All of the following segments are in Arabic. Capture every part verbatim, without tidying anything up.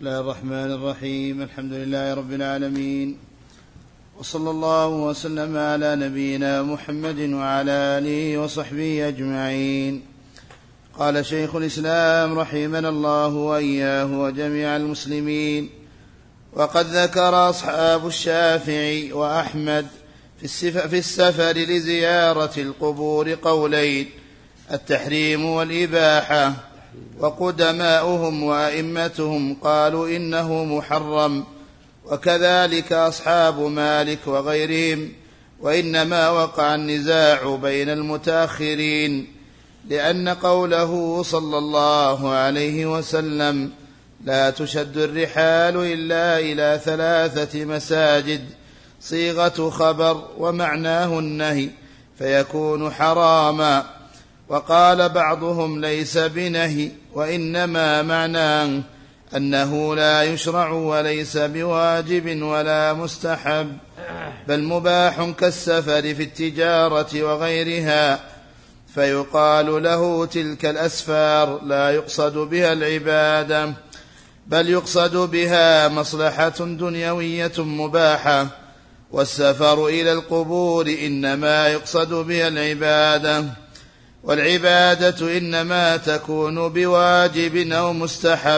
بسم الله الرحمن الرحيم. الحمد لله رب العالمين، وصلى الله وسلم على نبينا محمد وعلى آله وصحبه أجمعين. قال شيخ الإسلام رحمنا الله وإياه وجميع المسلمين: وقد ذكر أصحاب الشافعي وأحمد في السفر لزيارة القبور قولين: التحريم والإباحة، وقدماؤهم وأئمتهم قالوا إنه محرم، وكذلك أصحاب مالك وغيرهم، وإنما وقع النزاع بين المتأخرين لأن قوله صلى الله عليه وسلم: لا تشد الرحال إلا إلى ثلاثة مساجد صيغة خبر ومعناه النهي فيكون حراما. وقال بعضهم: ليس بنهي، وإنما معناه أنه لا يشرع وليس بواجب ولا مستحب، بل مباح كالسفر في التجارة وغيرها، فيقال له تلك الأسفار لا يقصد بها العبادة، بل يقصد بها مصلحة دنيوية مباحة. والسفر إلى القبور إنما يقصد بها العبادة، والعبادة إنما تكون بواجب أو مستحب.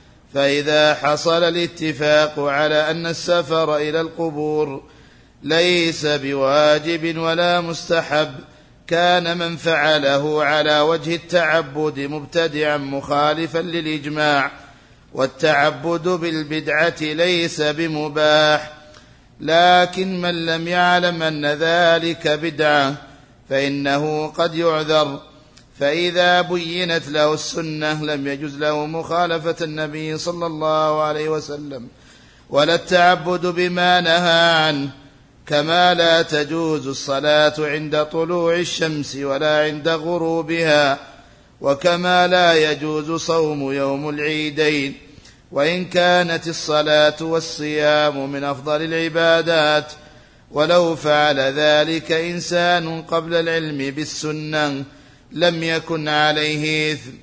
فإذا حصل الاتفاق على أن السفر إلى القبور ليس بواجب ولا مستحب كان من فعله على وجه التعبد مبتدعا مخالفا للإجماع، والتعبد بالبدعة ليس بمباح. لكن من لم يعلم أن ذلك بدعة فإنه قد يعذر، فإذا بينت له السنة لم يجز له مخالفة النبي صلى الله عليه وسلم ولا التعبد بما نهى عنه، كما لا تجوز الصلاة عند طلوع الشمس ولا عند غروبها، وكما لا يجوز صوم يوم العيدين، وإن كانت الصلاة والصيام من أفضل العبادات. ولو فعل ذلك إنسان قبل العلم بالسنة لم يكن عليه إثم.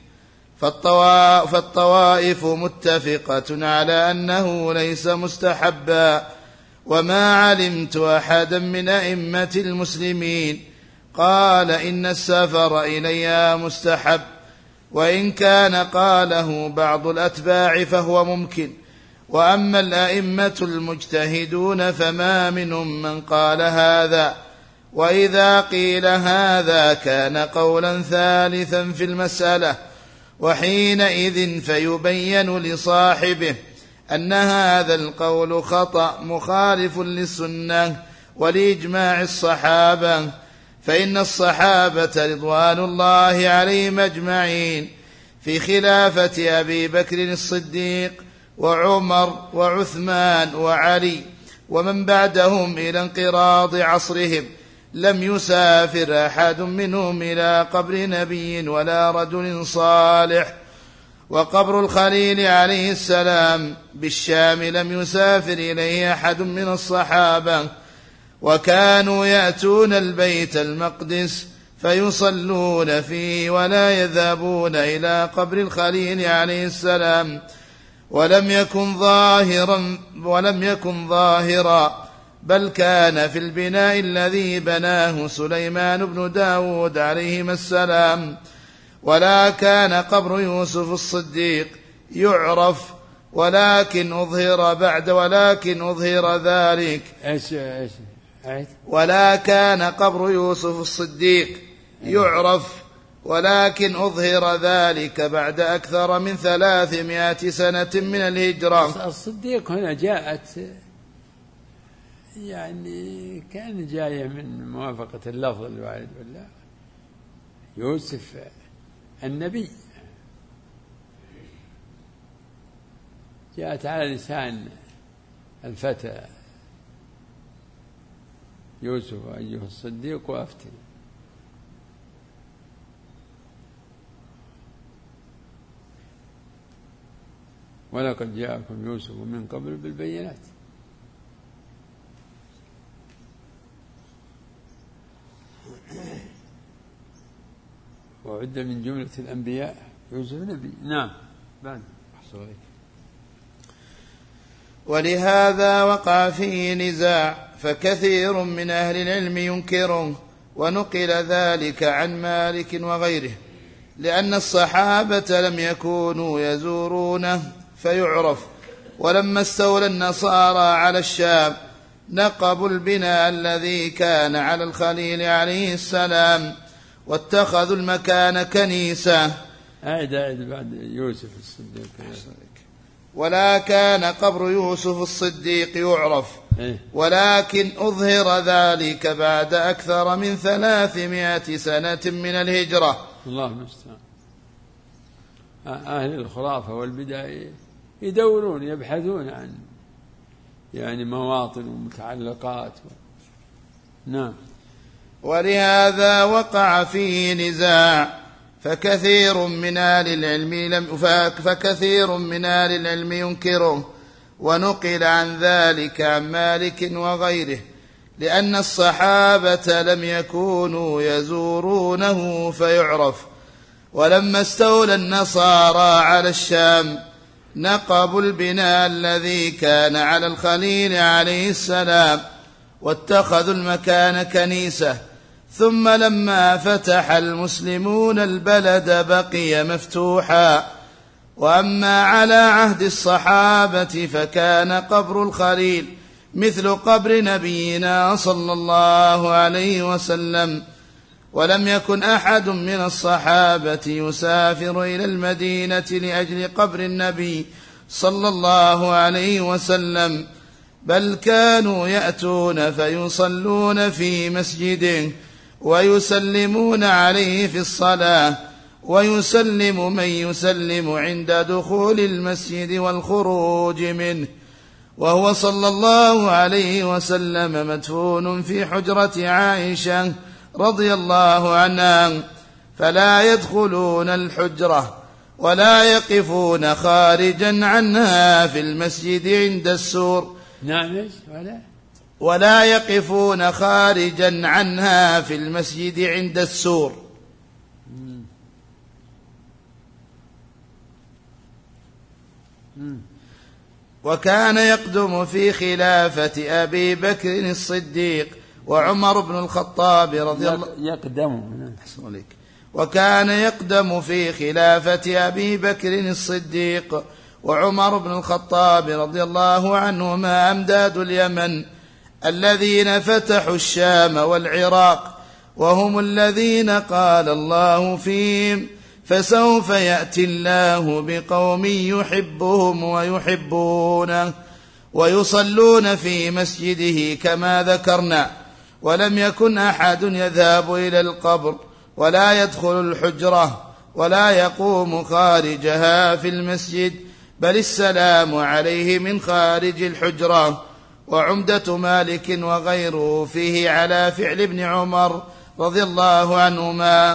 فالطوائف متفقة على أنه ليس مستحبا، وما علمت أحدا من أئمة المسلمين قال إن السفر إليها مستحب، وإن كان قاله بعض الأتباع فهو ممكن. وأما الأئمة المجتهدون فما منهم من قال هذا، وإذا قيل هذا كان قولا ثالثا في المسألة، وحينئذ فيبين لصاحبه أن هذا القول خطأ مخالف للسنة ولإجماع الصحابة، فإن الصحابة رضوان الله عليهم أجمعين في خلافة أبي بكر الصديق وعمر وعثمان وعلي ومن بعدهم إلى انقراض عصرهم لم يسافر أحد منهم إلى قبر نبي ولا رجل صالح. وقبر الخليل عليه السلام بالشام لم يسافر إليه أحد من الصحابة، وكانوا يأتون البيت المقدس فيصلون فيه ولا يذهبون إلى قبر الخليل عليه السلام، ولم يكن ظاهرا ولم يكن ظاهرا بل كان في البناء الذي بناه سليمان بن داود عليهما السلام. ولا كان قبر يوسف الصديق يعرف، ولكن أظهر بعد ولكن أظهر ذلك إيش إيش ولا كان قبر يوسف الصديق يعرف، ولكن أظهر ذلك بعد أكثر من ثلاثمائة سنة من الهجرة. الصديق هنا جاءت يعني كان جاية من موافقة اللفظ الوارد، ولا يوسف النبي جاءت على لسان الفتى يوسف أيها الصديق وأفتن. ولقد جاءكم يوسف من قبل بالبينات. وعد من جملة الأنبياء يوسف نبي. نعم بعد أحسن عليك. ولهذا وقع فيه نزاع، فكثير من أهل العلم ينكره، ونقل ذلك عن مالك وغيره، لأن الصحابة لم يكونوا يزورونه فيعرف. ولما استولى النصارى على الشام نقبوا البناء الذي كان على الخليل عليه السلام، واتخذوا المكان كنيسة. أعد أعد بعد يوسف الصديق. ولا كان قبر يوسف الصديق يعرف، ولكن أظهر ذلك بعد أكثر من ثلاثمائة سنة من الهجرة. الله المستعان. أهل الخرافة والبدع يدورون يبحثون عن يعني مواطن ومتعلقات و... نعم. ولهذا وقع فيه نزاع، فكثير من أهل العلم لم فكثير من أهل العلم ينكره، ونقل عن ذلك عن مالك وغيره، لأن الصحابة لم يكونوا يزورونه فيعرف. ولما استولى النصارى على الشام نقبوا البناء الذي كان على الخليل عليه السلام، واتخذوا المكان كنيسة. ثم لما فتح المسلمون البلد بقي مفتوحا. وأما على عهد الصحابة فكان قبر الخليل مثل قبر نبينا صلى الله عليه وسلم، ولم يكن أحد من الصحابة يسافر إلى المدينة لأجل قبر النبي صلى الله عليه وسلم، بل كانوا يأتون فيصلون في مسجده ويسلمون عليه في الصلاة، ويسلم من يسلم عند دخول المسجد والخروج منه. وهو صلى الله عليه وسلم مدفون في حجرة عائشة رضي الله عنها، فلا يدخلون الحجرة ولا يقفون خارجا عنها في المسجد عند السور. نعم. ولا ولا يقفون خارجا عنها في المسجد عند السور. وكان يقدم في خلافة أبي بكر الصديق وعمر بن الخطاب رضي الله يقدم وكان يقدم في خلافة أبي بكر الصديق وعمر بن الخطاب رضي الله عنهما أمداد اليمن الذين فتحوا الشام والعراق، وهم الذين قال الله فيهم: فسوف يأتي الله بقوم يحبهم ويحبونه ويصلون في مسجده كما ذكرنا. ولم يكن أحد يذهب إلى القبر ولا يدخل الحجرة ولا يقوم خارجها في المسجد، بل السلام عليه من خارج الحجرة. وعمدة مالك وغيره فيه على فعل ابن عمر رضي الله عنهما.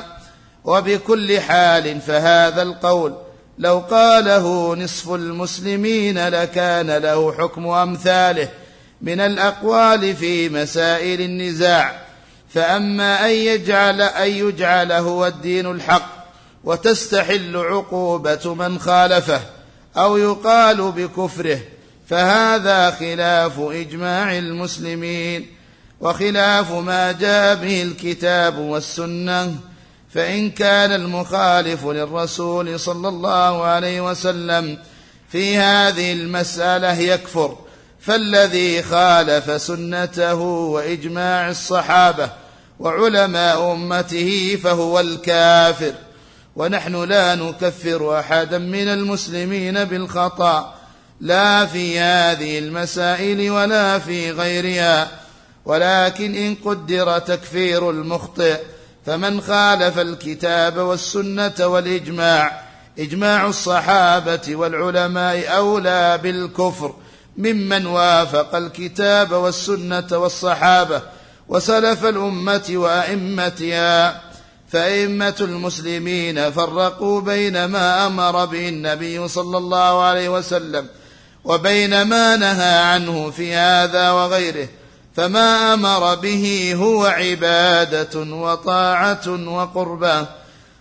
وبكل حال فهذا القول لو قاله نصف المسلمين لكان له حكم أمثاله من الأقوال في مسائل النزاع. فأما أن يجعل, أن يجعل هو الدين الحق وتستحل عقوبة من خالفه أو يقال بكفره، فهذا خلاف إجماع المسلمين وخلاف ما جاء به الكتاب والسنة. فإن كان المخالف للرسول صلى الله عليه وسلم في هذه المسألة يكفر، فالذي خالف سنته وإجماع الصحابة وعلماء أمته فهو الكافر. ونحن لا نكفر أحدا من المسلمين بالخطأ، لا في هذه المسائل ولا في غيرها، ولكن إن قدر تكفير المخطئ فمن خالف الكتاب والسنة والإجماع إجماع الصحابة والعلماء أولى بالكفر ممن وافق الكتاب والسنة والصحابة وسلف الأمة وأئمتها. فأئمة المسلمين فرقوا بين ما أمر به النبي صلى الله عليه وسلم وبين ما نهى عنه في هذا وغيره، فما أمر به هو عبادة وطاعة وقربة،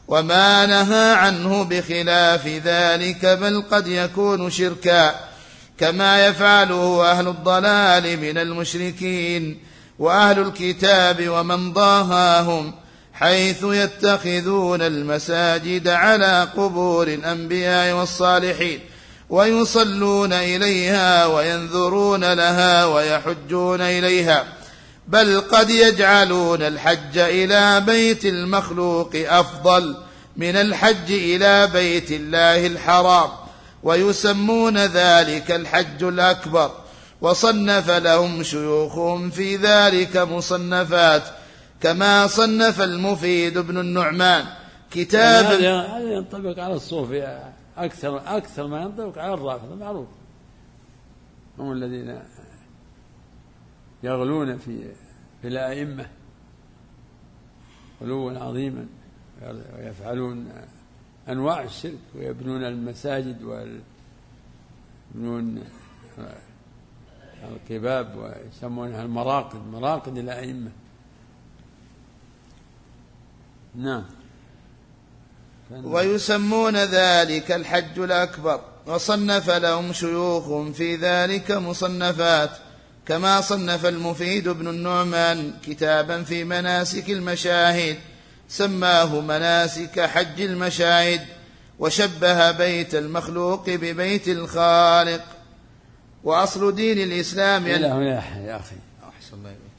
وما نهى عنه بخلاف ذلك بل قد يكون شركا. كما يفعله أهل الضلال من المشركين وأهل الكتاب ومن ضاهاهم، حيث يتخذون المساجد على قبور الأنبياء والصالحين ويصلون إليها وينذرون لها ويحجون إليها، بل قد يجعلون الحج إلى بيت المخلوق أفضل من الحج إلى بيت الله الحرام، ويسمون ذلك الحج الأكبر. وصنف لهم شيوخهم في ذلك مصنفات، كما صنف المفيد بن النعمان كتابا. هذا ينطبق على الصوفية أكثر أكثر ما ينطبق على الرافضة، معروف هم الذين يغلون في في الأئمة غلوا عظيما، ويفعلون أنواع الشرك، ويبنون المساجد ويبنون القباب ويسمونها المراقد، مراقد الأئمة. نعم. ويسمون ذلك الحج الأكبر. وصنف لهم شيوخهم في ذلك مصنفات، كما صنف المفيد بن النعمان كتابا في مناسك المشاهد سماه مناسك حج المشاهد، وشبه بيت المخلوق ببيت الخالق. وأصل دين الإسلام إلى هنا يا أخي. أحسن الله.